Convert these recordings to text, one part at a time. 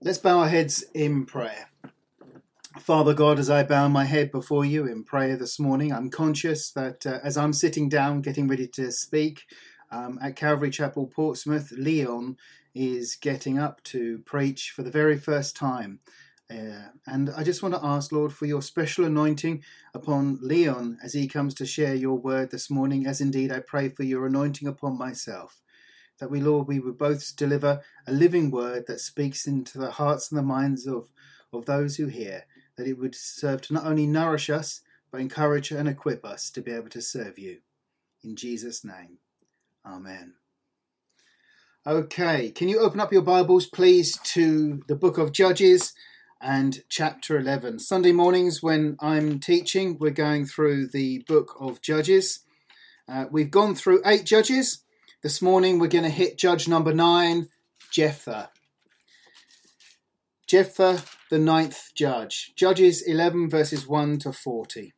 Let's bow our heads in prayer. Father God, as I bow my head before you in prayer this morning, I'm conscious that as I'm sitting down getting ready to speak at Calvary Chapel, Portsmouth, Leon is getting up to preach for the very first time. And I just want to ask, Lord, for your special anointing upon Leon as he comes to share your word this morning, as indeed I pray for your anointing upon myself. That we, Lord, we would both deliver a living word that speaks into the hearts and the minds of those who hear, that it would serve to not only nourish us, but encourage and equip us to be able to serve you. In Jesus' name, amen. Okay, can you open up your Bibles, please, to the book of Judges and chapter 11. Sunday mornings when I'm teaching, we're going through the book of Judges. We've gone through 8 judges. This morning we're going to hit judge number 9, Jephthah. Jephthah, the 9th judge. Judges 11 verses 1 to 40.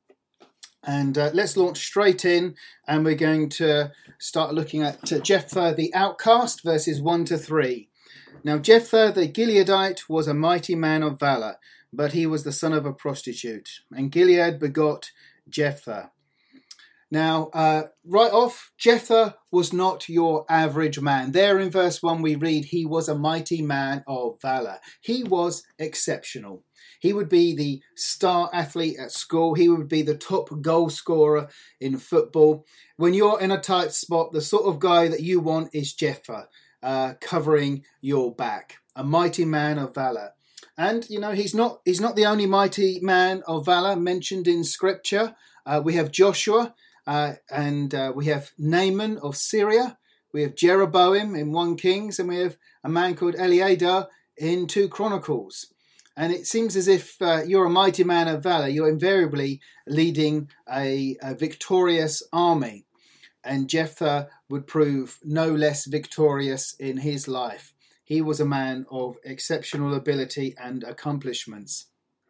And let's launch straight in, and we're going to start looking at Jephthah the outcast, verses 1 to 3. Now Jephthah the Gileadite was a mighty man of valour, but he was the son of a prostitute. And Gilead begot Jephthah. Now, right off, Jephthah was not your average man. There in verse 1 we read, he was a mighty man of valour. He was exceptional. He would be the star athlete at school. He would be the top goal scorer in football. When you're in a tight spot, the sort of guy that you want is Jephthah, covering your back. A mighty man of valour. And, you know, he's not the only mighty man of valour mentioned in Scripture. We have Joshua. And we have Naaman of Syria, we have Jeroboam in 1 Kings, and we have a man called Eliada in 2 Chronicles. And it seems as if you're a mighty man of valour, you're invariably leading a victorious army. And Jephthah would prove no less victorious in his life. He was a man of exceptional ability and accomplishments.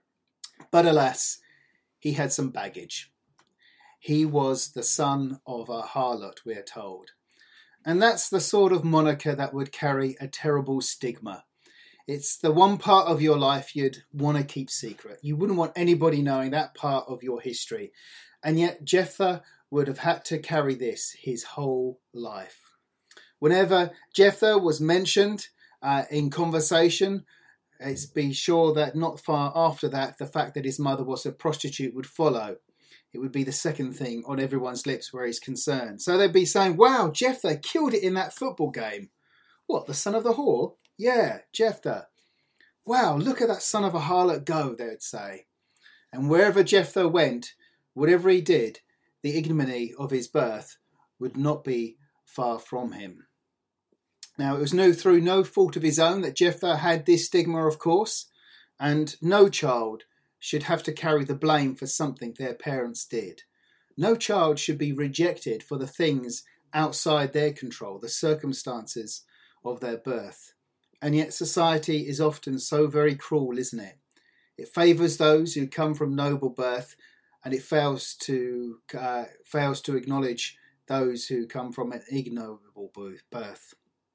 But alas, he had some baggage. He was the son of a harlot, we are told. And that's the sort of moniker that would carry a terrible stigma. It's the one part of your life you'd want to keep secret. You wouldn't want anybody knowing that part of your history. And yet Jephthah would have had to carry this his whole life. Whenever Jephthah was mentioned in conversation, it's be sure that not far after that, the fact that his mother was a prostitute would follow. It would be the second thing on everyone's lips where he's concerned. So they'd be saying, wow, Jephthah killed it in that football game. What, the son of the whore? Yeah, Jephthah. Wow, look at that son of a harlot go, they would say. And wherever Jephthah went, whatever he did, the ignominy of his birth would not be far from him. Now, it was through no fault of his own that Jephthah had this stigma, of course, and no child should have to carry the blame for something their parents did. No child should be rejected for the things outside their control, the circumstances of their birth. And yet society is often so very cruel, isn't it? It favours those who come from noble birth, and it fails to acknowledge those who come from an ignoble birth.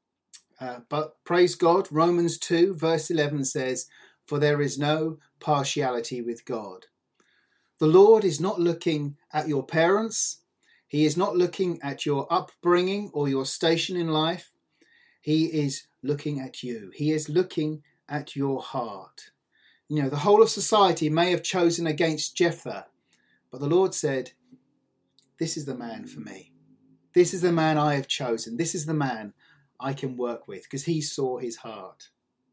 But praise God, Romans 2 verse 11 says, for there is no partiality with God. The Lord is not looking at your parents. He is not looking at your upbringing or your station in life. He is looking at you. He is looking at your heart. You know, the whole of society may have chosen against Jephthah, but the Lord said, this is the man for me. This is the man I have chosen. This is the man I can work with, because he saw his heart.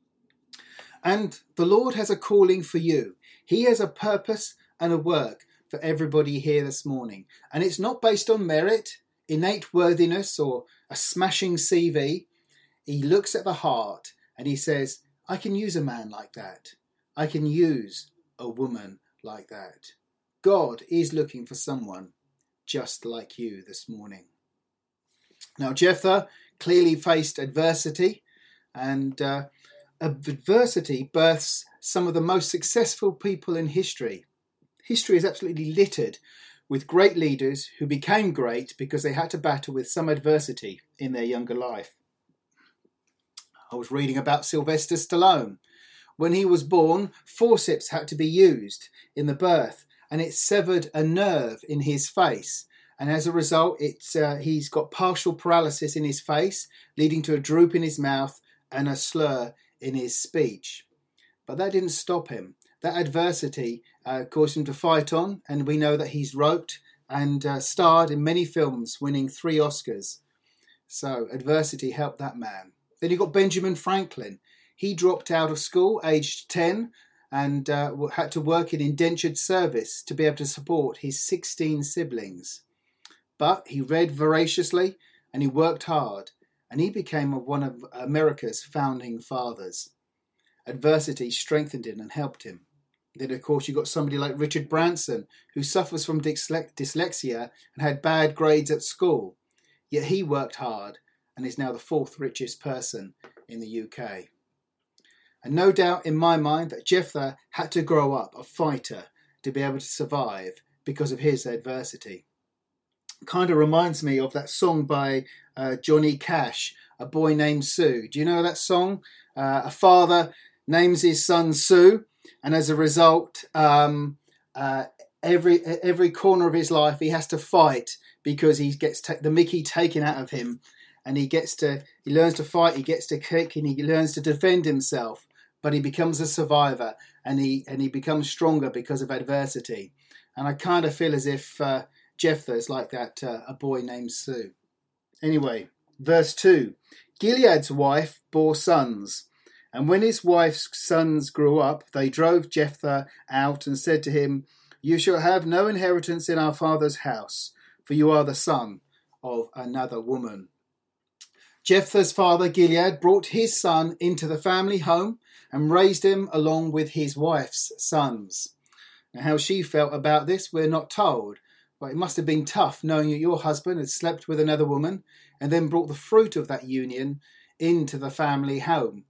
And the Lord has a calling for you. He has a purpose and a work for everybody here this morning. And it's not based on merit, innate worthiness, or a smashing CV. He looks at the heart and he says, I can use a man like that. I can use a woman like that. God is looking for someone just like you this morning. Now, Jephthah clearly faced adversity, and adversity births some of the most successful people in history. History is absolutely littered with great leaders who became great because they had to battle with some adversity in their younger life. I was reading about Sylvester Stallone. When he was born, forceps had to be used in the birth, and it severed a nerve in his face. And as a result, he's got partial paralysis in his face, leading to a droop in his mouth and a slur in his speech. But that didn't stop him. That adversity caused him to fight on, and we know that he's wrote and starred in many films, winning 3 Oscars. So adversity helped that man. Then you've got Benjamin Franklin. He dropped out of school aged 10 and had to work in indentured service to be able to support his 16 siblings. But he read voraciously and he worked hard, and he became one of America's founding fathers. Adversity strengthened him and helped him. Then, of course, you've got somebody like Richard Branson, who suffers from dyslexia and had bad grades at school. Yet he worked hard and is now the 4th richest person in the UK. And no doubt in my mind that Jephthah had to grow up a fighter to be able to survive because of his adversity. Kind of reminds me of that song by Johnny Cash, A Boy Named Sue. Do you know that song? A father names his son Sue, and as a result, every corner of his life he has to fight because he gets the mickey taken out of him, and he learns to fight, he gets to kick, and he learns to defend himself. But he becomes a survivor, and he becomes stronger because of adversity. And I kind of feel as if Jephthah is like that, a boy named Sue. Anyway, verse 2. Gilead's wife bore sons, and when his wife's sons grew up, they drove Jephthah out and said to him, "You shall have no inheritance in our father's house, for you are the son of another woman." Jephthah's father Gilead brought his son into the family home and raised him along with his wife's sons. Now, how she felt about this, we're not told. But it must have been tough knowing that your husband had slept with another woman and then brought the fruit of that union into the family home.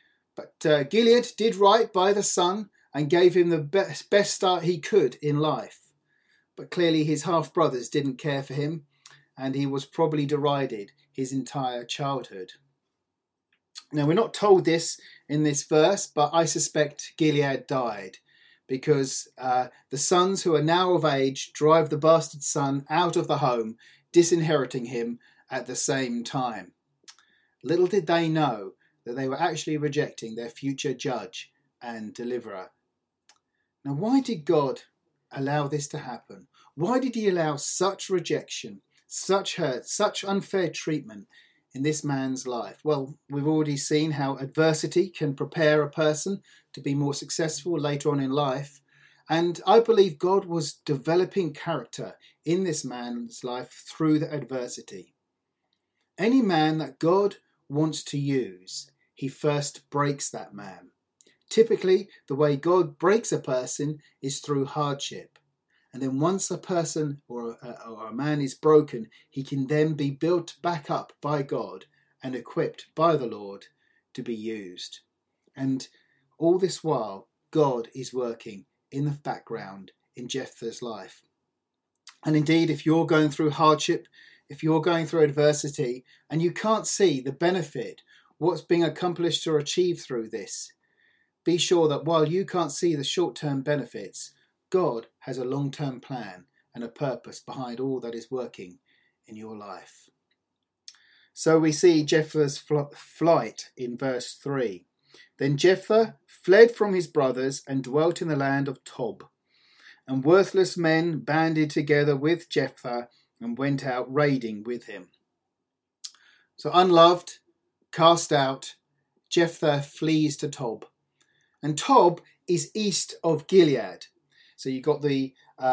But Gilead did right by the son and gave him the best start he could in life. But clearly his half-brothers didn't care for him, and he was probably derided his entire childhood. Now, we're not told this in this verse, but I suspect Gilead died, because the sons who are now of age drive the bastard son out of the home, disinheriting him at the same time. Little did they know that they were actually rejecting their future judge and deliverer. Now, why did God allow this to happen? Why did he allow such rejection, such hurt, such unfair treatment in this man's life? Well, we've already seen how adversity can prepare a person to be more successful later on in life. And I believe God was developing character in this man's life through the adversity. Any man that God wants to use, he first breaks that man. Typically, the way God breaks a person is through hardship. And then once a person or a man is broken, he can then be built back up by God and equipped by the Lord to be used. And all this while, God is working in the background in Jephthah's life. And indeed, if you're going through hardship, if you're going through adversity, and you can't see the benefit, what's being accomplished or achieved through this, be sure that while you can't see the short-term benefits, God has a long-term plan and a purpose behind all that is working in your life. So we see Jephthah's flight in verse 3. Then Jephthah fled from his brothers and dwelt in the land of Tob. And worthless men banded together with Jephthah and went out raiding with him. So unloved, cast out, Jephthah flees to Tob. And Tob is east of Gilead. So you've got the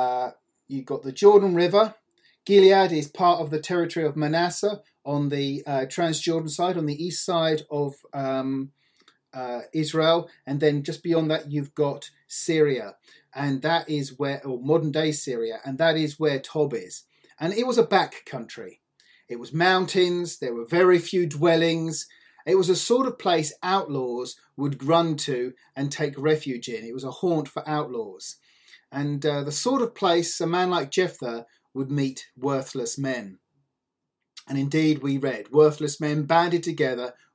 Jordan River. Gilead is part of the territory of Manasseh on the Transjordan side, on the east side of Israel. And then just beyond that, you've got Syria. And that is where, or modern day Syria, and that is where Tob is. And it was a back country. It was mountains. There were very few dwellings. It was a sort of place outlaws would run to and take refuge in. It was a haunt for outlaws. And the sort of place a man like Jephthah would meet worthless men. And indeed, we read, worthless men banded together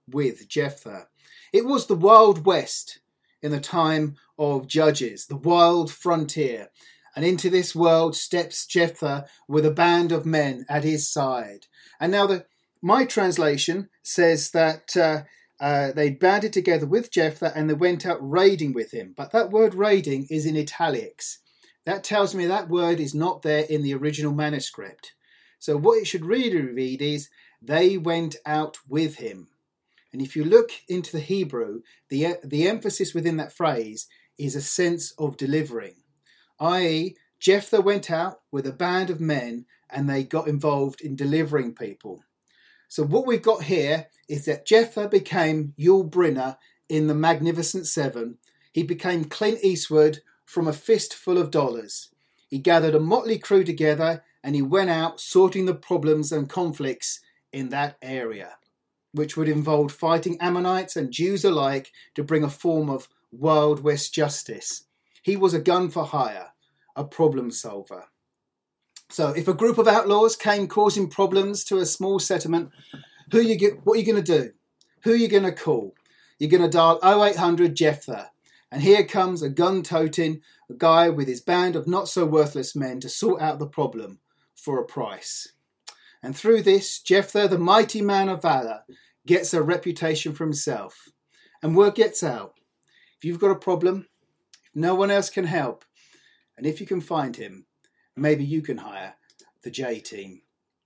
with Jephthah. It was the Wild West in the time of Judges, the wild frontier. And into this world steps Jephthah with a band of men at his side. And now my translation says that they banded together with Jephthah and they went out raiding with him. But that word raiding is in italics. That tells me that word is not there in the original manuscript. So what it should really read is, they went out with him. And if you look into the Hebrew, the emphasis within that phrase is a sense of delivering. I.e., Jephthah went out with a band of men and they got involved in delivering people. So what we've got here is that Jephthah became Yul Brynner in the Magnificent Seven. He became Clint Eastwood from a fistful of dollars. He gathered a motley crew together and he went out sorting the problems and conflicts in that area, which would involve fighting Ammonites and Jews alike to bring a form of Wild West justice. He was a gun for hire, a problem solver. So if a group of outlaws came causing problems to a small settlement, what are you going to do? Who are you going to call? You're going to dial 0800 Jephthah. And here comes a gun-toting guy with his band of not-so-worthless men to sort out the problem for a price. And through this, Jephthah, the mighty man of valour, gets a reputation for himself. And word gets out. If you've got a problem, if no one else can help, and if you can find him, maybe you can hire the J team.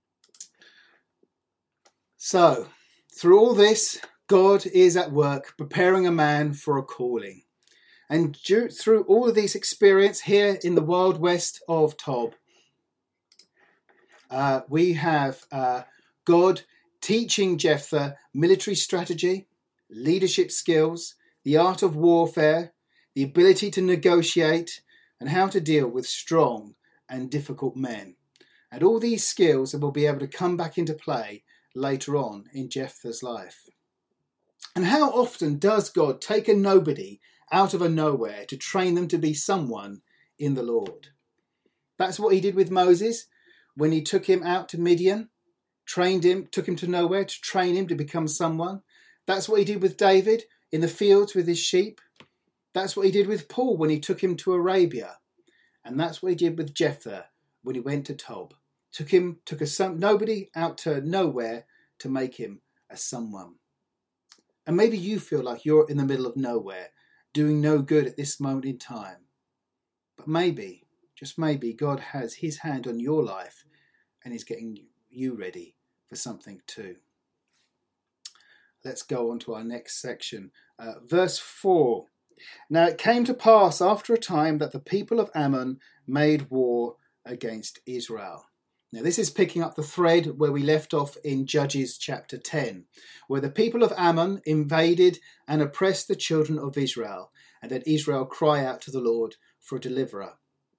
So, through all this, God is at work preparing a man for a calling. And through all of this experience here in the Wild West of Tob, we have God teaching Jephthah military strategy, leadership skills, the art of warfare, the ability to negotiate, and how to deal with strong and difficult men. And all these skills will be able to come back into play later on in Jephthah's life. And how often does God take a nobody out of a nowhere to train them to be someone in the Lord? That's what he did with Moses when he took him out to Midian, trained him, took him to nowhere to train him to become someone. That's what he did with David in the fields with his sheep. That's what he did with Paul when he took him to Arabia. And that's what he did with Jephthah when he went to Tob. Took a nobody out to nowhere to make him a someone. And maybe you feel like you're in the middle of nowhere, doing no good at this moment in time. But maybe, just maybe, God has his hand on your life and is getting you ready for something too. Let's go on to our next section. Verse 4. Now it came to pass after a time that the people of Ammon made war against Israel. Now this is picking up the thread where we left off in Judges chapter 10, where the people of Ammon invaded and oppressed the children of Israel, and that Israel cry out to the Lord for a deliverer.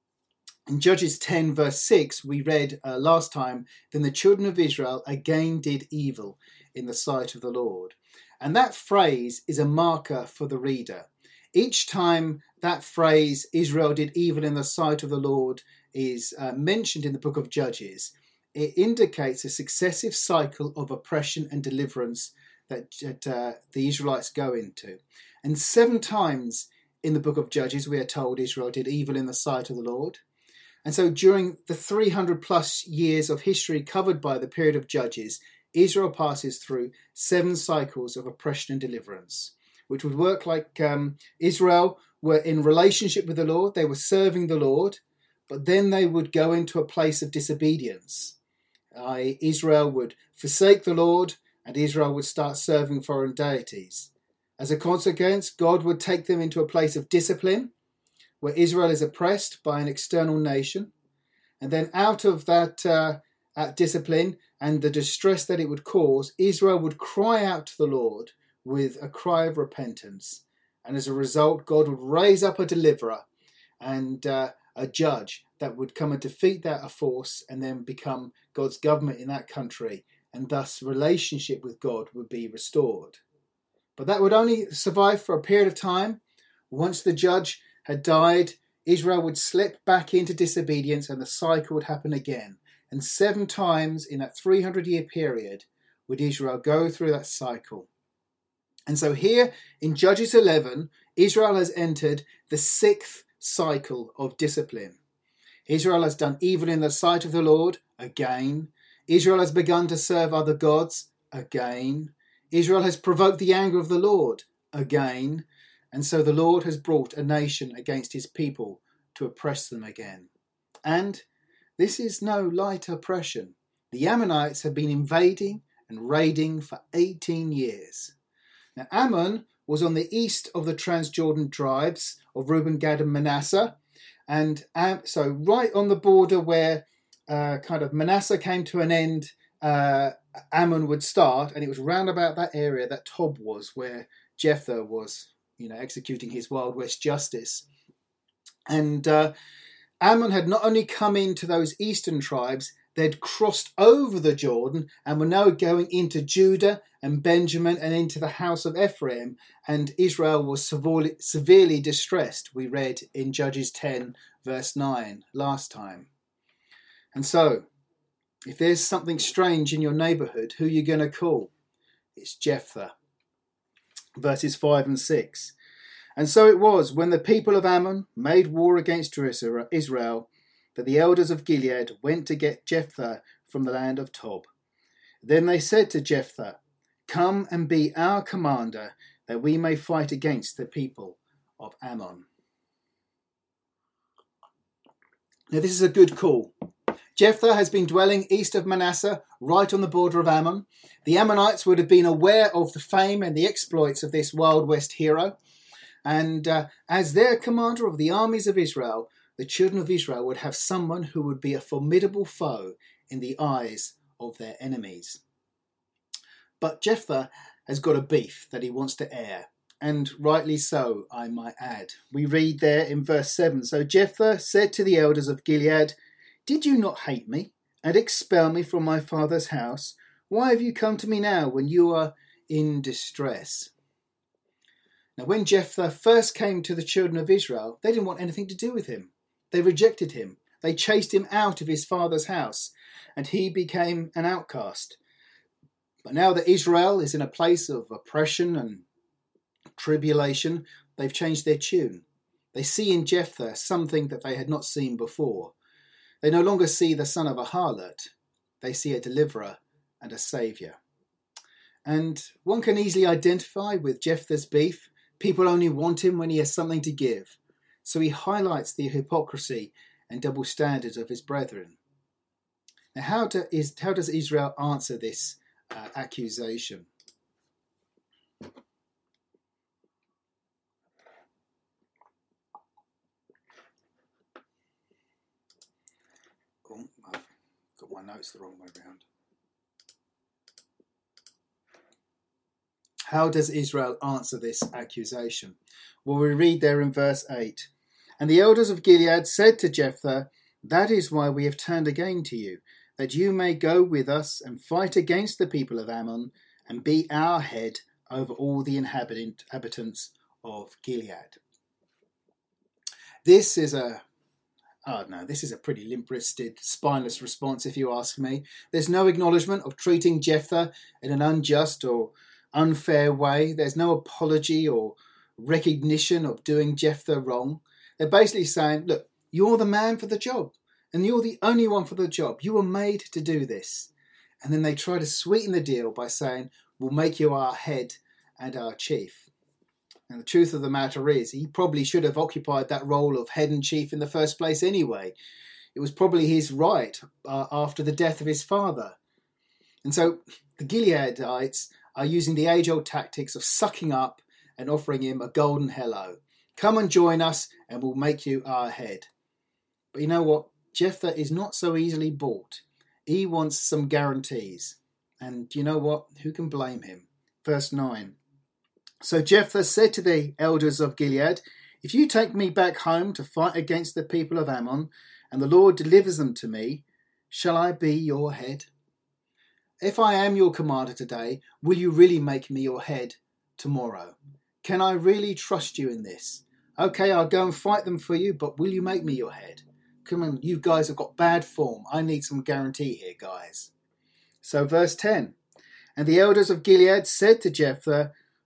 In Judges 10 verse 6 we read last time, then the children of Israel again did evil in the sight of the Lord. And that phrase is a marker for the reader. Each time that phrase, Israel did evil in the sight of the Lord, is mentioned in the book of Judges, it indicates a successive cycle of oppression and deliverance that the Israelites go into. And 7 times in the book of Judges we are told Israel did evil in the sight of the Lord. And so during the 300 plus years of history covered by the period of Judges, Israel passes through 7 cycles of oppression and deliverance, which would work like Israel were in relationship with the Lord, they were serving the Lord, but then they would go into a place of disobedience. Israel would forsake the Lord and Israel would start serving foreign deities. As a consequence, God would take them into a place of discipline where Israel is oppressed by an external nation. And then out of that discipline and the distress that it would cause, Israel would cry out to the Lord with a cry of repentance. And as a result, God would raise up a deliverer and a judge that would come and defeat that force and then become God's government in that country. And thus relationship with God would be restored. But that would only survive for a period of time. Once the judge had died, Israel would slip back into disobedience and the cycle would happen again. And 7 times in that 300-year period would Israel go through that cycle. And so here in Judges 11, Israel has entered the 6th cycle of discipline. Israel has done evil in the sight of the Lord, again. Israel has begun to serve other gods, again. Israel has provoked the anger of the Lord, again. And so the Lord has brought a nation against his people to oppress them again. And this is no light oppression. The Ammonites have been invading and raiding for 18 years. Now, Ammon was on the east of the Transjordan tribes of Reuben, Gad and Manasseh. And so right on the border where kind of Manasseh came to an end, Ammon would start. And it was round about that area that Tob was, where Jephthah was, executing his Wild West justice. And Ammon had not only come into those eastern tribes, they'd crossed over the Jordan and were now going into Judah and Benjamin and into the house of Ephraim. And Israel was severely distressed, we read in Judges 10 verse 9 last time. And so, if there's something strange in your neighbourhood, who are you going to call? It's Jephthah. Verses 5 and 6. And so it was, when the people of Ammon made war against Israel, that the elders of Gilead went to get Jephthah from the land of Tob. Then they said to Jephthah, "Come and be our commander, that we may fight against the people of Ammon." Now this is a good call. Jephthah has been dwelling east of Manasseh, right on the border of Ammon. The Ammonites would have been aware of the fame and the exploits of this Wild West hero. And as their commander of the armies of Israel, the children of Israel would have someone who would be a formidable foe in the eyes of their enemies. But Jephthah has got a beef that he wants to air, and rightly so, I might add. We read there in verse 7, "So Jephthah said to the elders of Gilead, 'Did you not hate me and expel me from my father's house? Why have you come to me now when you are in distress?'" Now when Jephthah first came to the children of Israel, they didn't want anything to do with him. They rejected him. They chased him out of his father's house, and he became an outcast. But now that Israel is in a place of oppression and tribulation, they've changed their tune. They see in Jephthah something that they had not seen before. They no longer see the son of a harlot. They see a deliverer and a saviour. And one can easily identify with Jephthah's beef. People only want him when he has something to give. So he highlights the hypocrisy and double standards of his brethren. Now, how does Israel answer this accusation? Oh, I've got my notes the wrong way around. How does Israel answer this accusation? Well, we read there in verse 8. "And the elders of Gilead said to Jephthah, 'That is why we have turned again to you, that you may go with us and fight against the people of Ammon and be our head over all the inhabitants of Gilead.'" This is a pretty limp-wristed, spineless response, if you ask me. There's no acknowledgement of treating Jephthah in an unjust or unfair way. There's no apology or recognition of doing Jephthah wrong. They're basically saying, look, you're the man for the job, and you're the only one for the job. You were made to do this. And then they try to sweeten the deal by saying, we'll make you our head and our chief. And the truth of the matter is, he probably should have occupied that role of head and chief in the first place anyway. It was probably his right after the death of his father. And so the Gileadites are using the age-old tactics of sucking up and offering him a golden hello. Come and join us and we'll make you our head. But you know what? Jephthah is not so easily bought. He wants some guarantees. And you know what? Who can blame him? Verse 9. "So Jephthah said to the elders of Gilead, 'If you take me back home to fight against the people of Ammon, and the Lord delivers them to me, shall I be your head? If I am your commander today, will you really make me your head tomorrow? Can I really trust you in this? Okay, I'll go and fight them for you, but will you make me your head? Come on, you guys have got bad form. I need some guarantee here, guys.' So verse 10, "And the elders of Gilead said to Jephthah,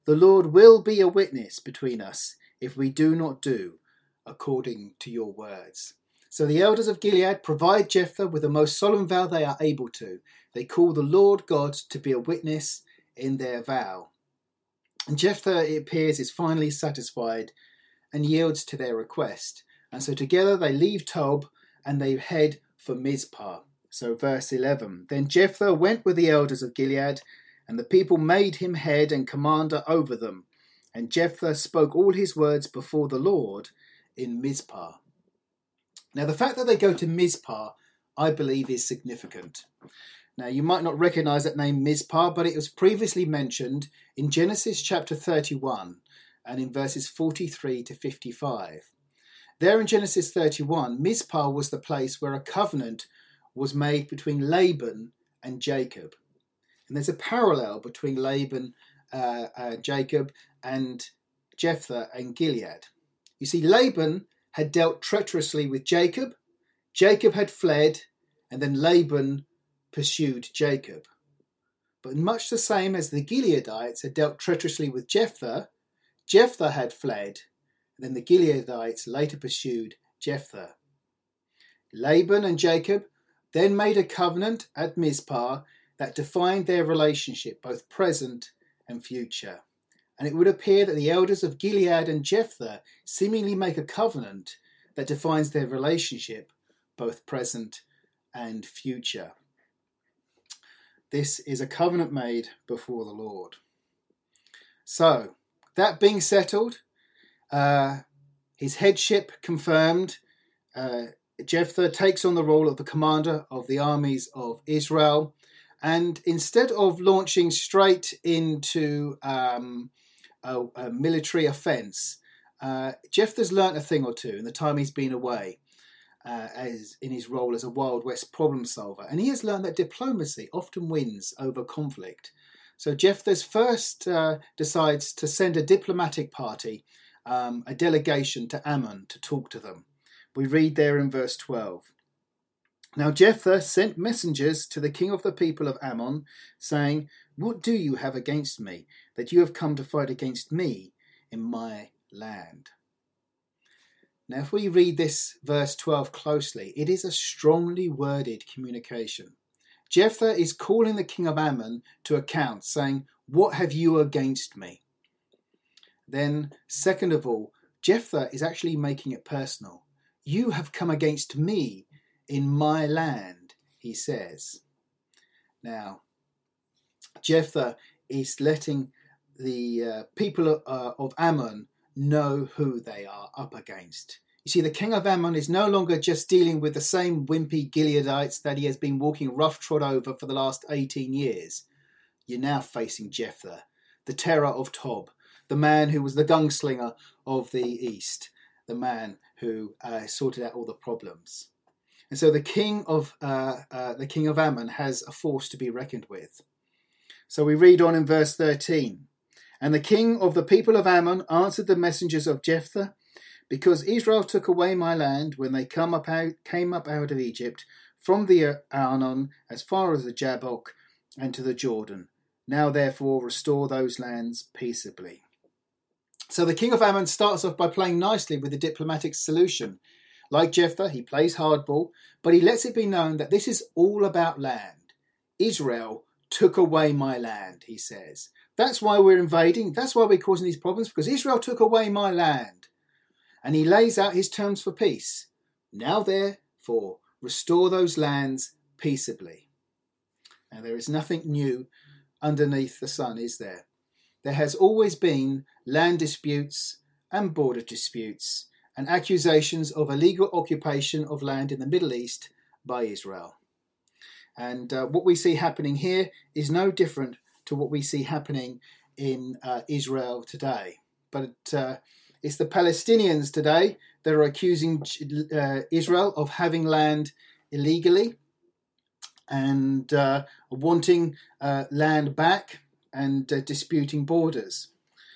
the Lord will be a witness between us if we do not do according to your words. So the elders of Gilead provide Jephthah with the most solemn vow they are able to. They call the Lord God to be a witness in their vow. And Jephthah, it appears, is finally satisfied and yields to their request. And so together they leave Tob and they head for Mizpah. So verse 11, then Jephthah went with the elders of Gilead, and the people made him head and commander over them. And Jephthah spoke all his words before the Lord in Mizpah. Now the fact that they go to Mizpah, I believe, is significant. Now you might not recognize that name Mizpah, but it was previously mentioned in Genesis chapter 31 and in verses 43 to 55. There in Genesis 31, Mizpah was the place where a covenant was made between Laban and Jacob. And there's a parallel between Laban, Jacob, and Jephthah and Gilead. You see, Laban had dealt treacherously with Jacob, Jacob had fled, and then Laban pursued Jacob. But much the same as the Gileadites had dealt treacherously with Jephthah, Jephthah had fled, and then the Gileadites later pursued Jephthah. Laban and Jacob then made a covenant at Mizpah that defined their relationship, both present and future. And it would appear that the elders of Gilead and Jephthah seemingly make a covenant that defines their relationship, both present and future. This is a covenant made before the Lord. So, that being settled, his headship confirmed, Jephthah takes on the role of the commander of the armies of Israel, and instead of launching straight into a military offence, Jephthah's learnt a thing or two in the time he's been away, as in his role as a Wild West problem solver, and he has learned that diplomacy often wins over conflict. So Jephthah first decides to send a diplomatic party, a delegation to Ammon to talk to them. We read there in verse 12. Now Jephthah sent messengers to the king of the people of Ammon, saying, "What do you have against me, that you have come to fight against me in my land?" Now if we read this verse 12 closely, it is a strongly worded communication. Jephthah is calling the king of Ammon to account, saying, "What have you against me?" Then, second of all, Jephthah is actually making it personal. "You have come against me in my land," he says. Now, Jephthah is letting the people of Ammon know who they are up against. You see, the king of Ammon is no longer just dealing with the same wimpy Gileadites that he has been walking roughshod over for the last 18 years. You're now facing Jephthah, the terror of Tob, the man who was the gunslinger of the East, the man who sorted out all the problems. And so the king of Ammon has a force to be reckoned with. So we read on in verse 13. And the king of the people of Ammon answered the messengers of Jephthah, "Because Israel took away my land when they came up out of Egypt, from the Arnon as far as the Jabbok and to the Jordan. Now therefore restore those lands peaceably." So the king of Ammon starts off by playing nicely with the diplomatic solution. Like Jephthah, he plays hardball, but he lets it be known that this is all about land. Israel took away my land, he says. That's why we're invading. That's why we're causing these problems, because Israel took away my land. And he lays out his terms for peace. Now therefore, restore those lands peaceably. Now there is nothing new underneath the sun, is there? There has always been land disputes and border disputes and accusations of illegal occupation of land in the Middle East by Israel. And what we see happening here is no different to what we see happening in Israel today. But it's the Palestinians today that are accusing Israel of having land illegally and wanting land back and disputing borders.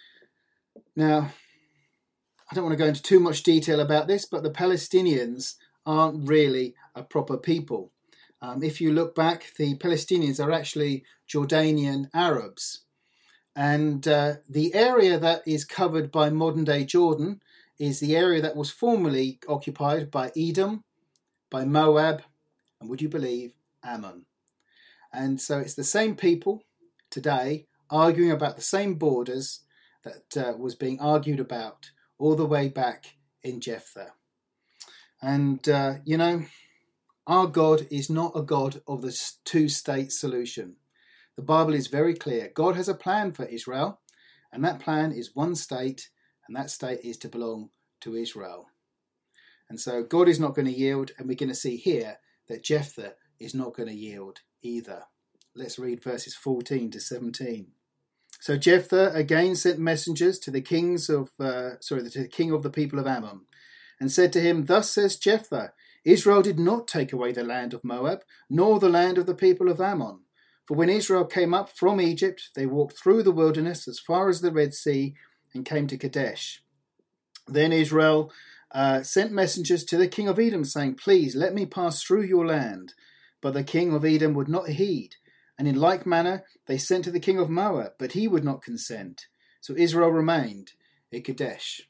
Now, I don't want to go into too much detail about this, but the Palestinians aren't really a proper people. If you look back, the Palestinians are actually Jordanian Arabs. And the area that is covered by modern-day Jordan is the area that was formerly occupied by Edom, by Moab, and would you believe, Ammon. And so it's the same people today arguing about the same borders that was being argued about all the way back in Jephthah. And, our God is not a God of the two-state solution. The Bible is very clear. God has a plan for Israel, and that plan is one state, and that state is to belong to Israel. And so God is not going to yield, and we're going to see here that Jephthah is not going to yield either. Let's read verses 14 to 17. So Jephthah again sent messengers to the king of the people of Ammon, and said to him, "Thus says Jephthah, Israel did not take away the land of Moab, nor the land of the people of Ammon. For when Israel came up from Egypt, they walked through the wilderness as far as the Red Sea and came to Kadesh. Then Israel sent messengers to the king of Edom, saying, 'Please let me pass through your land.' But the king of Edom would not heed. And in like manner they sent to the king of Moab, but he would not consent. So Israel remained at Kadesh."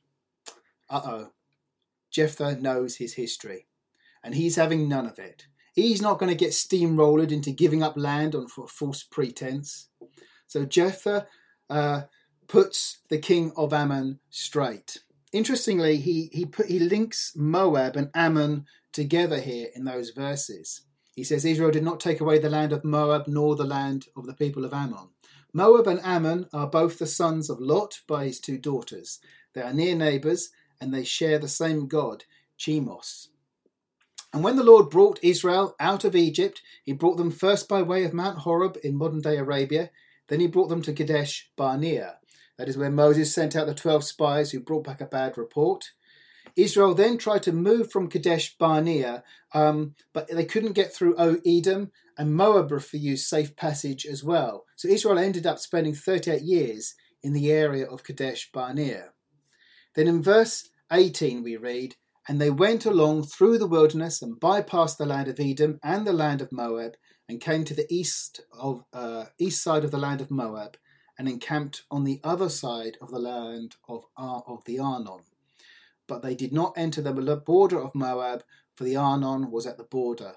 Jephthah knows his history, and he's having none of it. He's not going to get steamrolled into giving up land on false pretense. So Jephthah puts the king of Ammon straight. Interestingly, he links Moab and Ammon together here in those verses. He says Israel did not take away the land of Moab nor the land of the people of Ammon. Moab and Ammon are both the sons of Lot by his two daughters. They are near neighbours and they share the same god, Chemos. And when the Lord brought Israel out of Egypt, he brought them first by way of Mount Horeb in modern-day Arabia. Then he brought them to Kadesh Barnea. That is where Moses sent out the 12 spies who brought back a bad report. Israel then tried to move from Kadesh Barnea, but they couldn't get through Edom, and Moab refused safe passage as well. So Israel ended up spending 38 years in the area of Kadesh Barnea. Then in verse 18 we read, "And they went along through the wilderness and bypassed the land of Edom and the land of Moab, and came to the east side of the land of Moab, and encamped on the other side of the land of the Arnon. But they did not enter the border of Moab, for the Arnon was at the border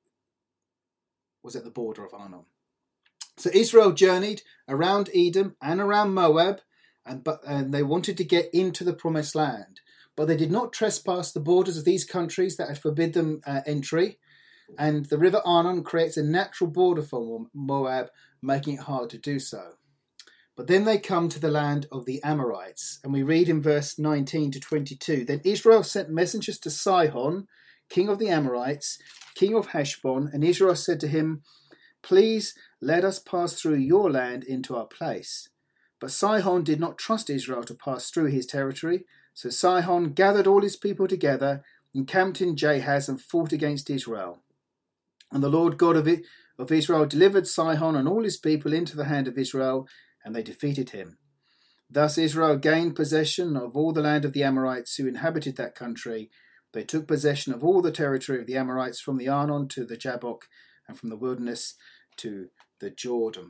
of Arnon." So Israel journeyed around Edom and around Moab, and they wanted to get into the promised land. But they did not trespass the borders of these countries that had forbid them entry, and the river Arnon creates a natural border for Moab, making it hard to do so. But then they come to the land of the Amorites, and we read in verse 19 to 22, "Then Israel sent messengers to Sihon, king of the Amorites, king of Heshbon, and Israel said to him, 'Please let us pass through your land into our place.' But Sihon did not trust Israel to pass through his territory, so Sihon gathered all his people together, encamped in Jahaz, and fought against Israel. And the Lord God of Israel delivered Sihon and all his people into the hand of Israel, and they defeated him. Thus Israel gained possession of all the land of the Amorites who inhabited that country. They took possession of all the territory of the Amorites from the Arnon to the Jabbok, and from the wilderness to the Jordan."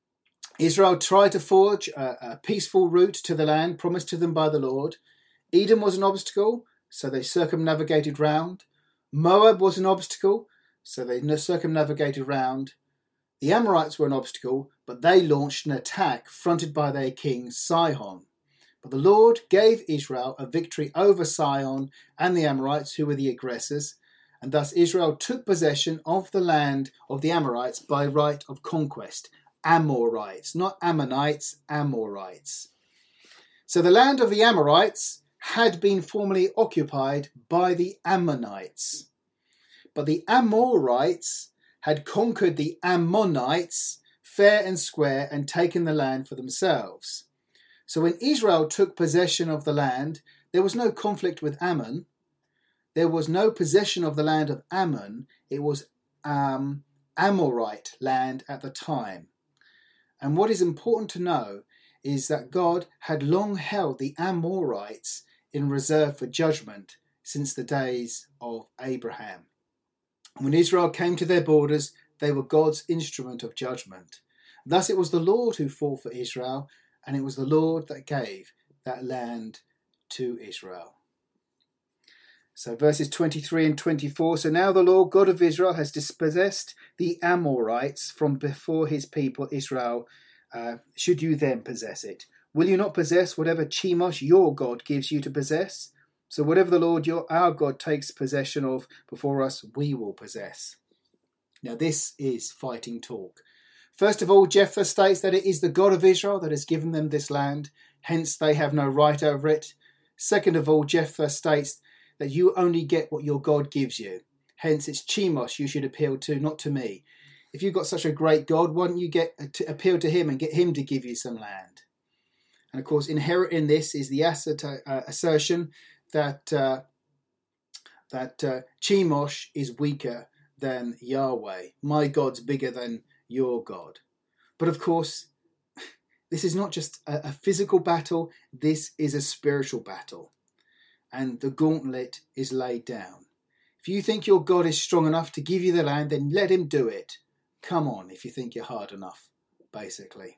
Israel tried to forge a peaceful route to the land promised to them by the Lord. Edom was an obstacle, so they circumnavigated round. Moab was an obstacle, so they circumnavigated round. The Amorites were an obstacle, but they launched an attack fronted by their king Sihon. But the Lord gave Israel a victory over Sihon and the Amorites, who were the aggressors, and thus Israel took possession of the land of the Amorites by right of conquest. Amorites, not Ammonites, Amorites. So the land of the Amorites had been formerly occupied by the Ammonites, but the Amorites had conquered the Ammonites fair and square and taken the land for themselves. So when Israel took possession of the land, there was no conflict with Ammon. There was no possession of the land of Ammon. It was Amorite land at the time. And what is important to know is that God had long held the Amorites in reserve for judgment since the days of Abraham. When Israel came to their borders, they were God's instrument of judgment. Thus it was the Lord who fought for Israel, and it was the Lord that gave that land to Israel. So verses 23 and 24. So now the Lord God of Israel has dispossessed the Amorites from before his people Israel. Should you then possess it? Will you not possess whatever Chemosh your God gives you to possess? So whatever the Lord our God takes possession of before us, we will possess. Now this is fighting talk. First of all, Jephthah states that it is the God of Israel that has given them this land, hence they have no right over it. Second of all, Jephthah states that you only get what your God gives you. Hence it's Chemosh you should appeal to, not to me. If you've got such a great God, why don't you appeal to him and get him to give you some land? And of course, inherent in this is the assertion that Chemosh is weaker than Yahweh. My God's bigger than your God. But of course, this is not just a physical battle, this is a spiritual battle. And the gauntlet is laid down. If you think your God is strong enough to give you the land, then let him do it. Come on, if you think you're hard enough, basically.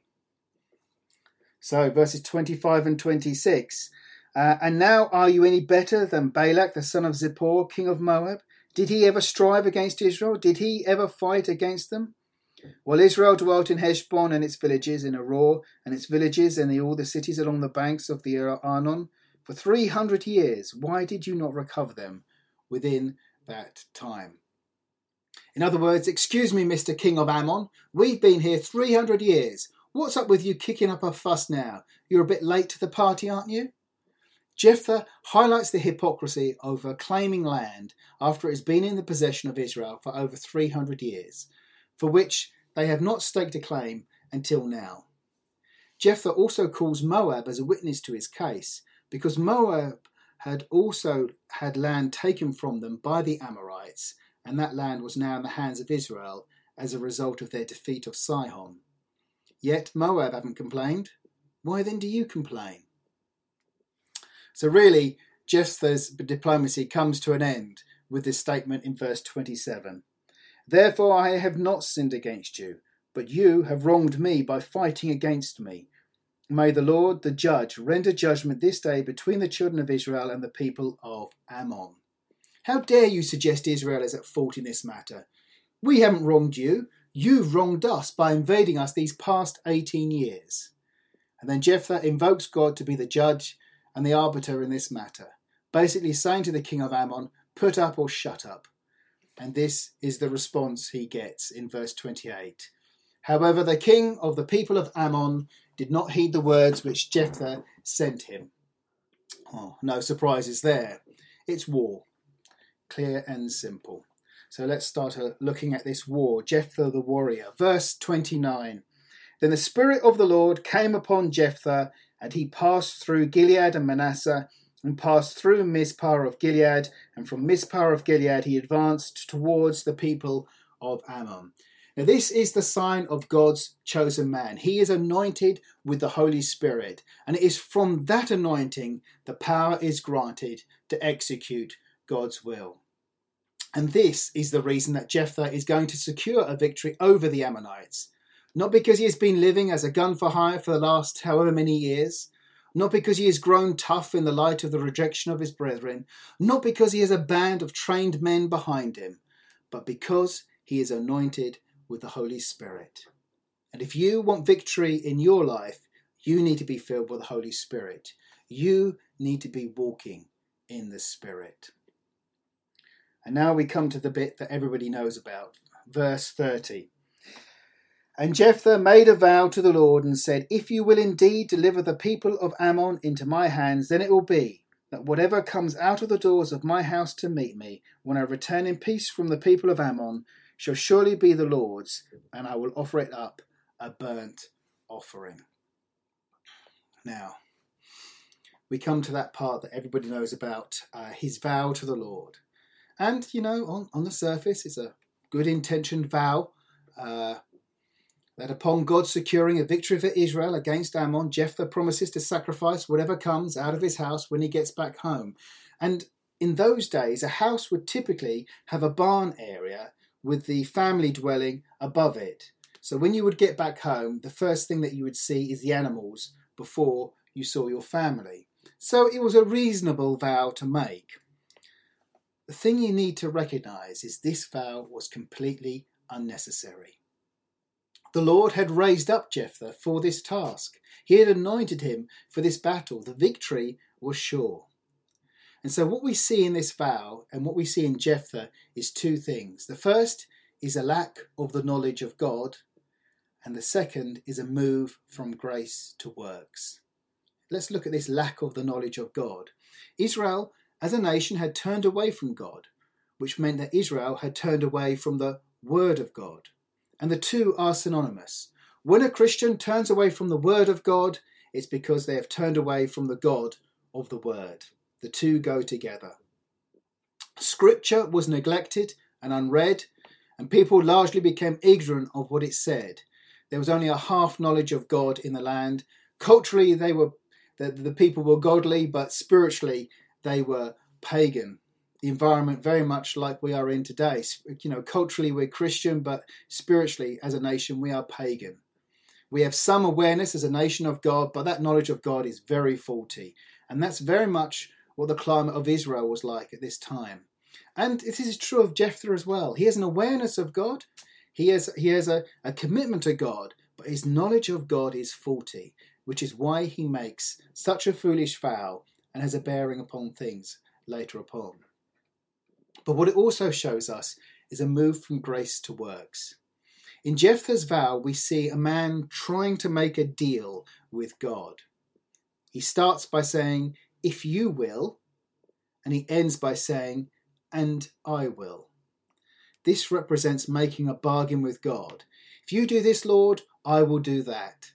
So verses 25 and 26. And now are you any better than Balak, the son of Zippor, king of Moab? Did he ever strive against Israel? Did he ever fight against them? While Israel dwelt in Heshbon and its villages, in Aroer and its villages, and all the cities along the banks of the Arnon, for 300 years, why did you not recover them within that time? In other words, excuse me, Mr. King of Ammon, we've been here 300 years. What's up with you kicking up a fuss now? You're a bit late to the party, aren't you? Jephthah highlights the hypocrisy over claiming land after it has been in the possession of Israel for over 300 years, for which they have not staked a claim until now. Jephthah also calls Moab as a witness to his case, because Moab had also had land taken from them by the Amorites, and that land was now in the hands of Israel as a result of their defeat of Sihon. Yet Moab haven't complained. Why then do you complain? So really, Jephthah's diplomacy comes to an end with this statement in verse 27. Therefore I have not sinned against you, but you have wronged me by fighting against me. May the Lord, the judge, render judgment this day between the children of Israel and the people of Ammon. How dare you suggest Israel is at fault in this matter? We haven't wronged you. You've wronged us by invading us these past 18 years. And then Jephthah invokes God to be the judge and the arbiter in this matter, basically saying to the king of Ammon, put up or shut up. And this is the response he gets in verse 28. However, the king of the people of Ammon did not heed the words which Jephthah sent him. Oh, no surprises there. It's war. Clear and simple. So let's start looking at this war. Jephthah the warrior. Verse 29. Then the Spirit of the Lord came upon Jephthah, and he passed through Gilead and Manasseh, and passed through Mizpah of Gilead, and from Mizpah of Gilead he advanced towards the people of Ammon. Now this is the sign of God's chosen man. He is anointed with the Holy Spirit, and it is from that anointing the power is granted to execute God's will. And this is the reason that Jephthah is going to secure a victory over the Ammonites. Not because he has been living as a gun for hire for the last however many years, not because he has grown tough in the light of the rejection of his brethren, not because he has a band of trained men behind him, but because he is anointed with the Holy Spirit. And if you want victory in your life, you need to be filled with the Holy Spirit. You need to be walking in the Spirit. And now we come to the bit that everybody knows about, verse 30. And Jephthah made a vow to the Lord and said, if you will indeed deliver the people of Ammon into my hands, then it will be that whatever comes out of the doors of my house to meet me, when I return in peace from the people of Ammon, shall surely be the Lord's, and I will offer it up a burnt offering. Now, we come to that part that everybody knows about, his vow to the Lord. And, you know, on the surface, it's a good intentioned vow, that upon God securing a victory for Israel against Ammon, Jephthah promises to sacrifice whatever comes out of his house when he gets back home. And in those days, a house would typically have a barn area with the family dwelling above it. So when you would get back home, the first thing that you would see is the animals before you saw your family. So it was a reasonable vow to make. The thing you need to recognise is this vow was completely unnecessary. The Lord had raised up Jephthah for this task. He had anointed him for this battle. The victory was sure. And so what we see in this vow and what we see in Jephthah is two things. The first is a lack of the knowledge of God, and the second is a move from grace to works. Let's look at this lack of the knowledge of God. Israel, as a nation, had turned away from God, which meant that Israel had turned away from the Word of God. And the two are synonymous. When a Christian turns away from the Word of God, it's because they have turned away from the God of the Word. The two go together. Scripture was neglected and unread, and people largely became ignorant of what it said. There was only a half knowledge of God in the land. Culturally, the people were godly, but spiritually, they were pagan. The environment very much like we are in today. Culturally we're Christian, but spiritually as a nation we are pagan. We have some awareness as a nation of God, but that knowledge of God is very faulty. And that's very much what the climate of Israel was like at this time. And this is true of Jephthah as well. He has an awareness of God. He has a commitment to God, but his knowledge of God is faulty, which is why he makes such a foolish vow and has a bearing upon things later upon. But what it also shows us is a move from grace to works. In Jephthah's vow, we see a man trying to make a deal with God. He starts by saying, "If you will," and he ends by saying, "And I will." This represents making a bargain with God. If you do this, Lord, I will do that.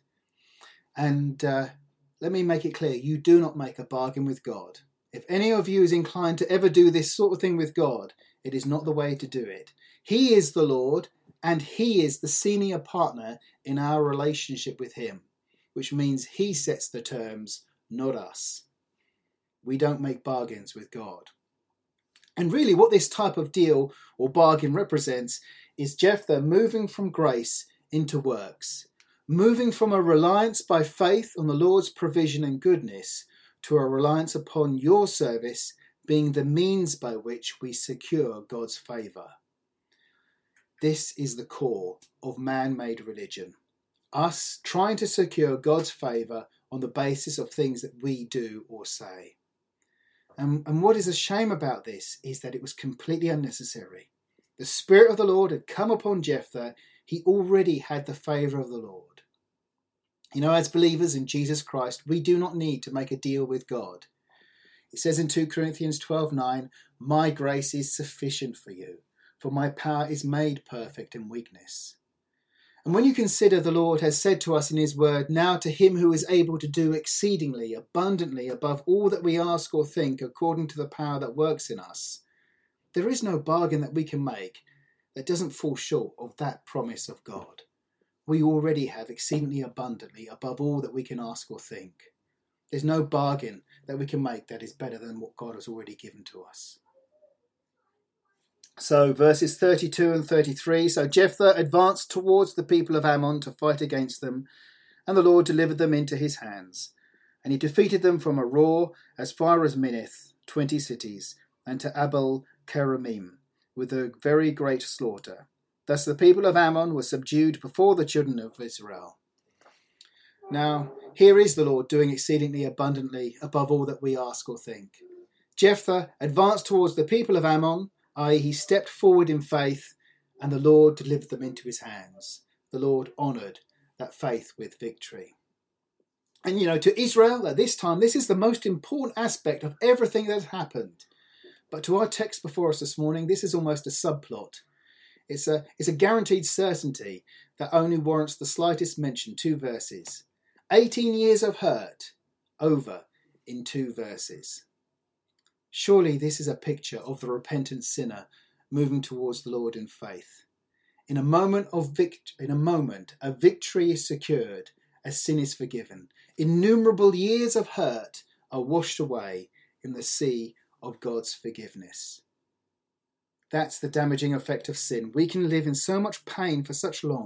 And let me make it clear, you do not make a bargain with God. If any of you is inclined to ever do this sort of thing with God, it is not the way to do it. He is the Lord, and he is the senior partner in our relationship with him, which means he sets the terms, not us. We don't make bargains with God. And really what this type of deal or bargain represents is Jephthah moving from grace into works, moving from a reliance by faith on the Lord's provision and goodness to a reliance upon your service being the means by which we secure God's favour. This is the core of man-made religion. Us trying to secure God's favour on the basis of things that we do or say. And what is a shame about this is that it was completely unnecessary. The Spirit of the Lord had come upon Jephthah. He already had the favour of the Lord. As believers in Jesus Christ, we do not need to make a deal with God. It says in 2 Corinthians 12:9, "My grace is sufficient for you, for my power is made perfect in weakness." And when you consider the Lord has said to us in his word, "Now to him who is able to do exceedingly abundantly above all that we ask or think according to the power that works in us," there is no bargain that we can make that doesn't fall short of that promise of God. We already have exceedingly abundantly above all that we can ask or think. There's no bargain that we can make that is better than what God has already given to us. So verses 32 and 33, "So Jephthah advanced towards the people of Ammon to fight against them, and the Lord delivered them into his hands. And he defeated them from Aroer as far as Minnith, 20 cities, and to Abel Keramim, with a very great slaughter. Thus the people of Ammon were subdued before the children of Israel." Now, here is the Lord doing exceedingly abundantly above all that we ask or think. Jephthah advanced towards the people of Ammon, i.e. he stepped forward in faith, and the Lord delivered them into his hands. The Lord honoured that faith with victory. And to Israel at this time, this is the most important aspect of everything that has happened. But to our text before us this morning, this is almost a subplot. It's a guaranteed certainty that only warrants the slightest mention, 2 verses. 18 years of hurt, over in 2 verses. Surely this is a picture of the repentant sinner moving towards the Lord in faith. In a moment, a victory is secured as sin is forgiven. Innumerable years of hurt are washed away in the sea of God's forgiveness. That's the damaging effect of sin. We can live in so much pain for such long,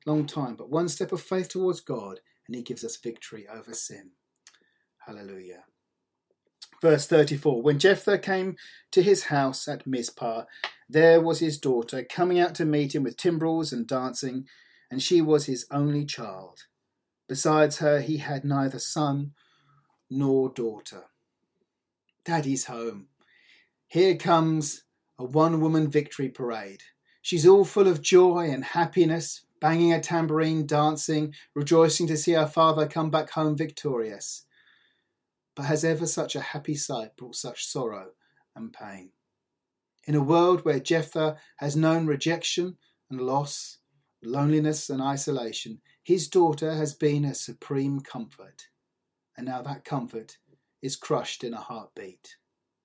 long time, but one step of faith towards God, and he gives us victory over sin. Hallelujah. Verse 34, when Jephthah came to his house at Mizpah, there was his daughter coming out to meet him with timbrels and dancing, and she was his only child. Besides her, he had neither son nor daughter. Daddy's home. Here comes a one-woman victory parade. She's all full of joy and happiness, banging a tambourine, dancing, rejoicing to see her father come back home victorious. But has ever such a happy sight brought such sorrow and pain? In a world where Jephthah has known rejection and loss, loneliness and isolation, his daughter has been a supreme comfort. And now that comfort is crushed in a heartbeat.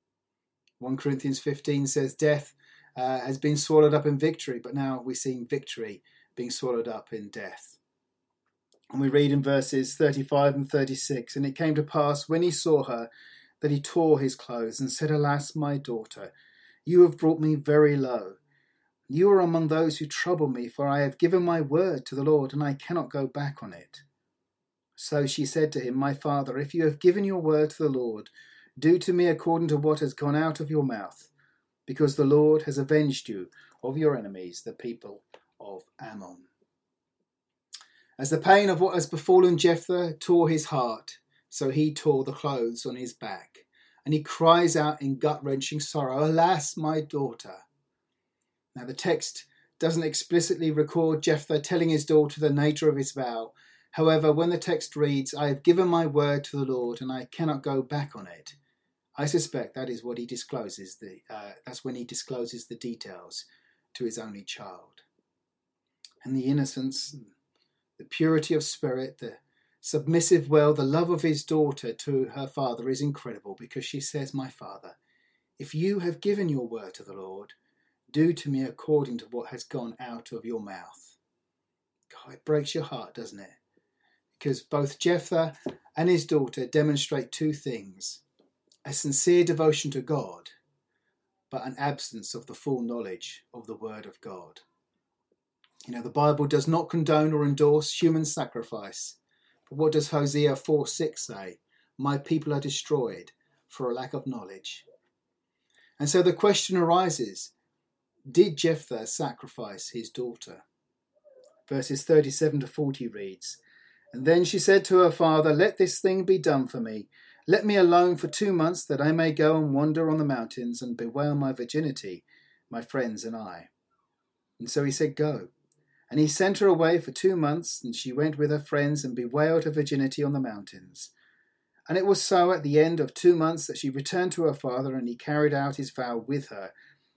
1 Corinthians 15 says death has been swallowed up in victory, but now we see victory being swallowed up in death. And we read in verses 35 and 36, and it came to pass when he saw her that he tore his clothes and said, Alas, my daughter, you have brought me very low. You are among those who trouble me, for I have given my word to the Lord, and I cannot go back on it. So she said to him, My father, if you have given your word to the Lord, do to me according to what has gone out of your mouth, because the Lord has avenged you of your enemies, the people of Ammon. As the pain of what has befallen Jephthah tore his heart, so he tore the clothes on his back, and he cries out in gut-wrenching sorrow, Alas, my daughter. Now the text doesn't explicitly record Jephthah telling his daughter the nature of his vow. However, when the text reads, I have given my word to the Lord, and I cannot go back on it, I suspect that is what he discloses. That's when he discloses the details to his only child. And the innocence, the purity of spirit, the submissive will, the love of his daughter to her father is incredible, because she says, My father, if you have given your word to the Lord, do to me according to what has gone out of your mouth. God, it breaks your heart, doesn't it? Because both Jephthah and his daughter demonstrate two things: a sincere devotion to God, but an absence of the full knowledge of the word of God. You know, the Bible does not condone or endorse human sacrifice. But what does Hosea 4:6 say? My people are destroyed for a lack of knowledge. And so the question arises, did Jephthah sacrifice his daughter? Verses 37 to 40 reads, And then she said to her father, Let this thing be done for me. Let me alone for 2 months, that I may go and wander on the mountains and bewail my virginity, my friends and I. And so he said, Go. And he sent her away for 2 months, and she went with her friends and bewailed her virginity on the mountains. And it was so at the end of 2 months that she returned to her father, and he carried out his vow with her,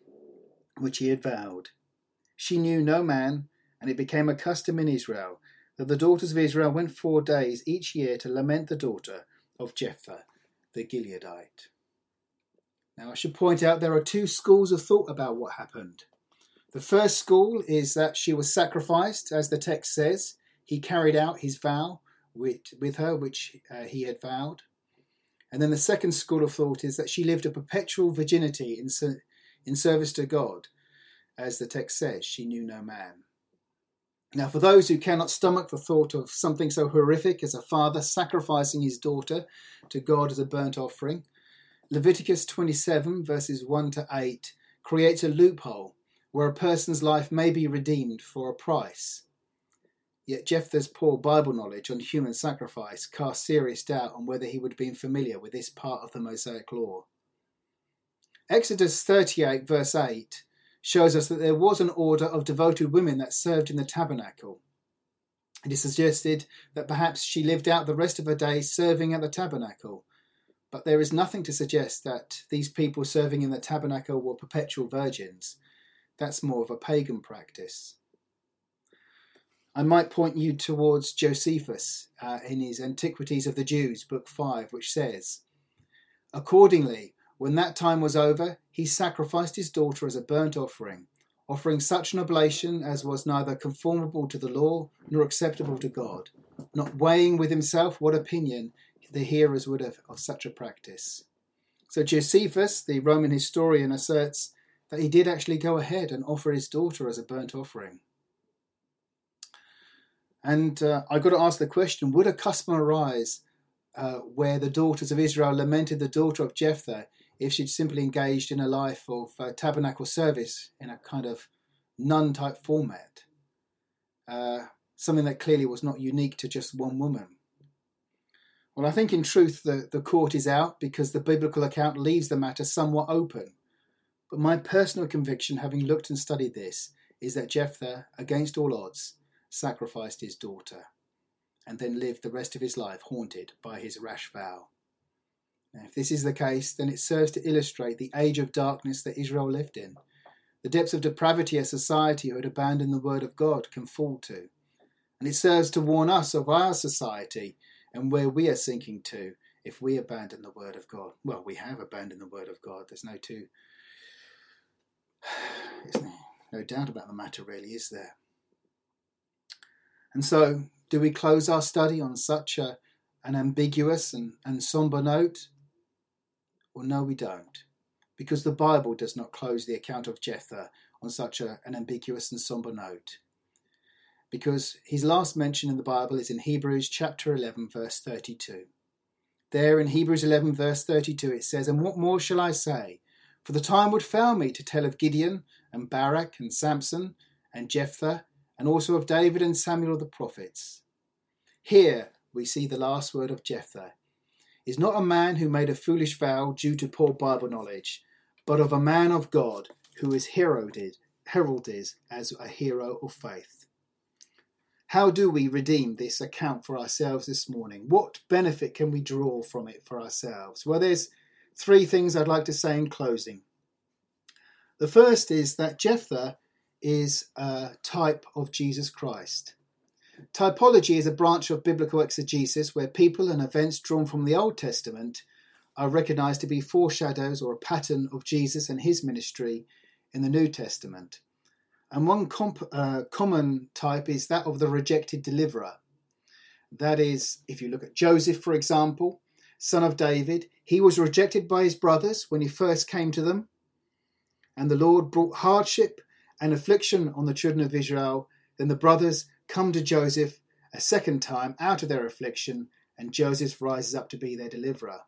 which he had vowed. She knew no man, and it became a custom in Israel that the daughters of Israel went 4 days each year to lament the daughter of Jephthah the Gileadite. Now I should point out there are 2 schools of thought about what happened. The first school is that she was sacrificed, as the text says. He carried out his vow with her, which he had vowed. And then the second school of thought is that she lived a perpetual virginity in service to God. As the text says, she knew no man. Now, for those who cannot stomach the thought of something so horrific as a father sacrificing his daughter to God as a burnt offering, Leviticus 27, verses 1 to 8, creates a loophole where a person's life may be redeemed for a price. Yet Jephthah's poor Bible knowledge on human sacrifice cast serious doubt on whether he would have been familiar with this part of the Mosaic law. Exodus 38, verse 8, shows us that there was an order of devoted women that served in the tabernacle. It is suggested that perhaps she lived out the rest of her days serving at the tabernacle, but there is nothing to suggest that these people serving in the tabernacle were perpetual virgins. That's more of a pagan practice. I might point you towards Josephus in his Antiquities of the Jews, book 5, which says, Accordingly, when that time was over, he sacrificed his daughter as a burnt offering, offering such an oblation as was neither conformable to the law nor acceptable to God, not weighing with himself what opinion the hearers would have of such a practice. So Josephus, the Roman historian, asserts that he did actually go ahead and offer his daughter as a burnt offering. And I got to ask the question, would a custom arise where the daughters of Israel lamented the daughter of Jephthah if she'd simply engaged in a life of tabernacle service in a kind of nun-type format? Something that clearly was not unique to just one woman. Well, I think in truth the court is out because the biblical account leaves the matter somewhat open. But my personal conviction, having looked and studied this, is that Jephthah, against all odds, sacrificed his daughter and then lived the rest of his life haunted by his rash vow. Now, if this is the case, then it serves to illustrate the age of darkness that Israel lived in, the depths of depravity a society who had abandoned the word of God can fall to. And it serves to warn us of our society and where we are sinking to if we abandon the word of God. Well, we have abandoned the word of God. There's no doubt about the matter, really, is there? And so, do we close our study on such an ambiguous and sombre note? Well, no, we don't. Because the Bible does not close the account of Jephthah on such an ambiguous and sombre note. Because his last mention in the Bible is in Hebrews chapter 11, verse 32. There in Hebrews 11, verse 32, it says, "And what more shall I say? For the time would fail me to tell of Gideon and Barak and Samson and Jephthah, and also of David and Samuel the prophets." Here we see the last word of Jephthah. Is not a man who made a foolish vow due to poor Bible knowledge, but of a man of God who is heralded as a hero of faith. How do we redeem this account for ourselves this morning? What benefit can we draw from it for ourselves? Well, there's three things I'd like to say in closing. The first is that Jephthah is a type of Jesus Christ. Typology is a branch of biblical exegesis where people and events drawn from the Old Testament are recognized to be foreshadows or a pattern of Jesus and his ministry in the New Testament. And one common type is that of the rejected deliverer. That is, if you look at Joseph, for example, son of David, he was rejected by his brothers when he first came to them. And the Lord brought hardship and affliction on the children of Israel. Then the brothers come to Joseph a second time out of their affliction, and Joseph rises up to be their deliverer.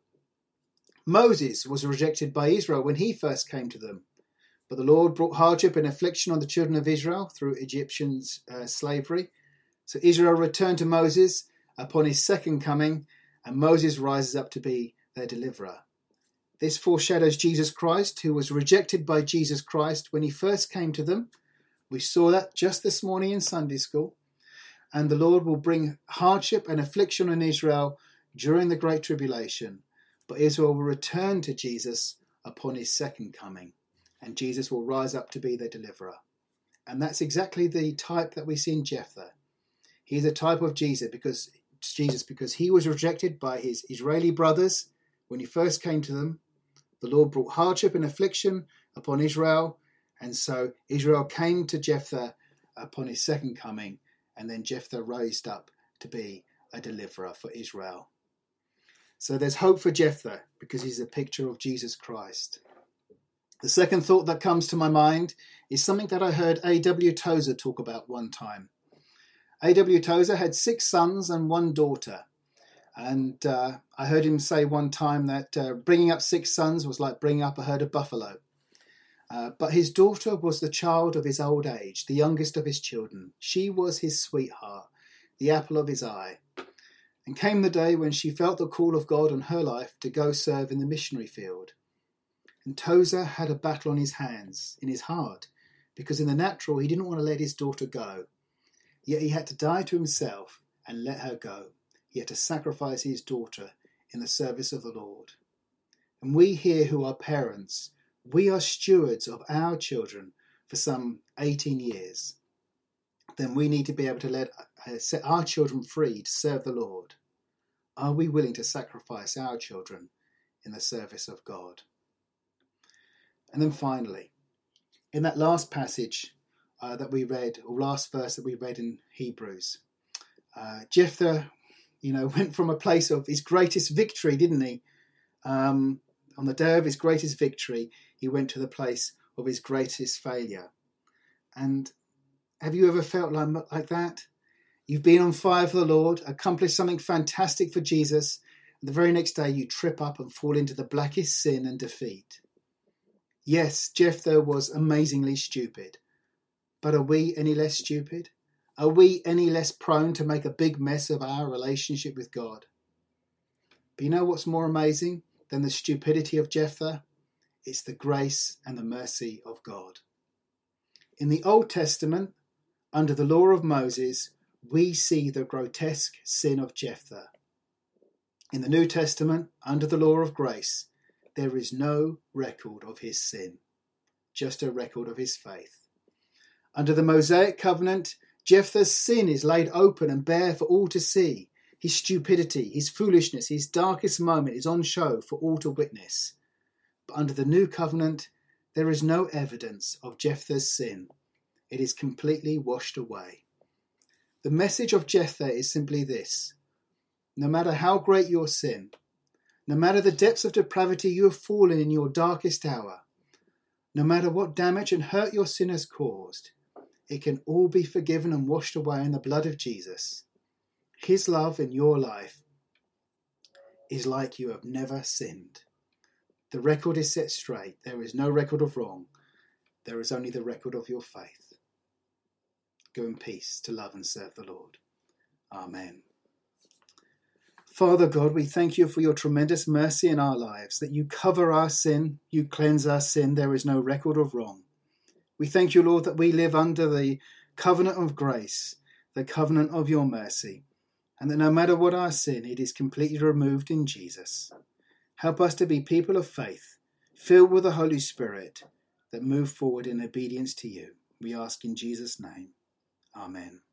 Moses was rejected by Israel when he first came to them. But the Lord brought hardship and affliction on the children of Israel through Egyptian slavery. So Israel returned to Moses upon his second coming, and Moses rises up to be their deliverer. This foreshadows Jesus Christ, who was rejected by Jesus Christ when he first came to them. We saw that just this morning in Sunday school. And the Lord will bring hardship and affliction on Israel during the Great Tribulation. But Israel will return to Jesus upon his second coming. And Jesus will rise up to be their deliverer. And that's exactly the type that we see in Jephthah. He's a type of Jesus because he was rejected by his Israeli brothers when he first came to them. The Lord brought hardship and affliction upon Israel. And so Israel came to Jephthah upon his second coming. And then Jephthah raised up to be a deliverer for Israel. So there's hope for Jephthah because he's a picture of Jesus Christ. The second thought that comes to my mind is something that I heard A.W. Tozer talk about one time. A.W. Tozer had 6 sons and 1 daughter. And I heard him say one time that bringing up 6 sons was like bringing up a herd of buffalo. But his daughter was the child of his old age, the youngest of his children. She was his sweetheart, the apple of his eye. And came the day when she felt the call of God on her life to go serve in the missionary field. And Tozer had a battle on his hands, in his heart, because in the natural he didn't want to let his daughter go. Yet he had to die to himself and let her go. He had to sacrifice his daughter in the service of the Lord. And we here who are parents, we are stewards of our children for some 18 years. Then we need to be able to set our children free to serve the Lord. Are we willing to sacrifice our children in the service of God? And then finally, in that last passage that we read, or last verse that we read in Hebrews, Jephthah, went from a place of his greatest victory, didn't he? On the day of his greatest victory, he went to the place of his greatest failure. And have you ever felt like that? You've been on fire for the Lord, accomplished something fantastic for Jesus, and the very next day you trip up and fall into the blackest sin and defeat. Yes, Jephthah was amazingly stupid. But are we any less stupid? Are we any less prone to make a big mess of our relationship with God? But you know what's more amazing than the stupidity of Jephthah? It's the grace and the mercy of God. In the Old Testament, under the law of Moses, we see the grotesque sin of Jephthah. In the New Testament, under the law of grace, there is no record of his sin, just a record of his faith. Under the Mosaic covenant, Jephthah's sin is laid open and bare for all to see. His stupidity, his foolishness, his darkest moment is on show for all to witness. But under the new covenant, there is no evidence of Jephthah's sin. It is completely washed away. The message of Jephthah is simply this: no matter how great your sin, no matter the depths of depravity you have fallen in your darkest hour, no matter what damage and hurt your sin has caused, it can all be forgiven and washed away in the blood of Jesus. His love in your life is like you have never sinned. The record is set straight. There is no record of wrong. There is only the record of your faith. Go in peace to love and serve the Lord. Amen. Father God, we thank you for your tremendous mercy in our lives, that you cover our sin, you cleanse our sin, there is no record of wrong. We thank you, Lord, that we live under the covenant of grace, the covenant of your mercy, and that no matter what our sin, it is completely removed in Jesus. Help us to be people of faith, filled with the Holy Spirit, that move forward in obedience to you. We ask in Jesus' name. Amen.